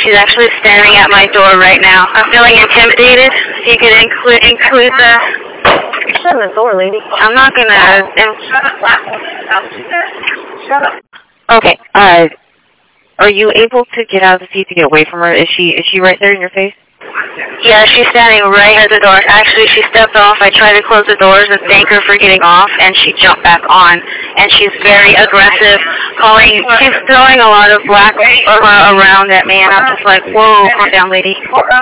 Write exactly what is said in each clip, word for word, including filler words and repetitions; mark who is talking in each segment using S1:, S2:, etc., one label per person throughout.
S1: she's actually standing at my door right now. I'm feeling intimidated. If you could include include the.
S2: Shut the door, lady.
S1: I'm not gonna.
S2: Shut up.
S3: Okay. Uh, are you able to get out of the seat to get away from her? Is she is she right there in your face?
S1: Yeah, she's standing right at the door. Actually, she stepped off. I tried to close the doors and thank her for getting off, and she jumped back on. And she's very aggressive, calling. She's throwing a lot of black uh, around at me, and I'm just like, whoa, calm down, lady.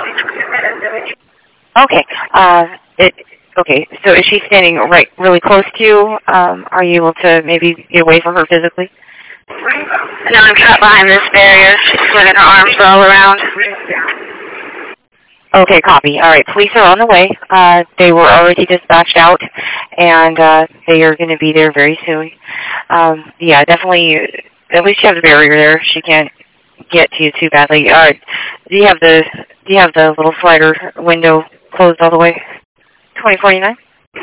S3: Okay. Uh, it. Okay. So is she standing right, really close to you? Um, are you able to maybe get away from her physically?
S1: No, I'm trapped behind this barrier. She's swinging her arms all around.
S3: Okay, copy. All right, police are on the way. Uh, they were already dispatched out, and uh, they are going to be there very soon. Um, yeah, definitely. At least you have the barrier there. She can't get to you too badly. Uh, do you have the Do you have the little slider window closed all the way? Twenty forty nine.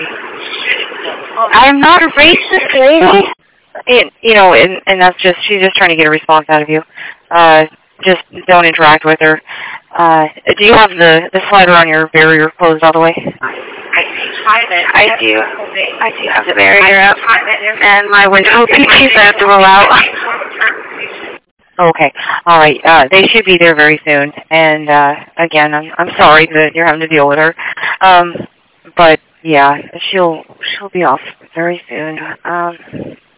S1: I'm not a racist, lady.
S3: And, you know, and, and that's just she's just trying to get a response out of you. Uh, just don't interact with her. Uh, do you have the, the slider on your barrier closed all the way?
S1: I do. I do have the barrier up. And my window peaches I have to roll out.
S3: Okay. All right. Uh, they should be there very soon. And, uh, again, I'm, I'm sorry that you're having to deal with her. Um, but, yeah, she'll, she'll be off very soon. Um,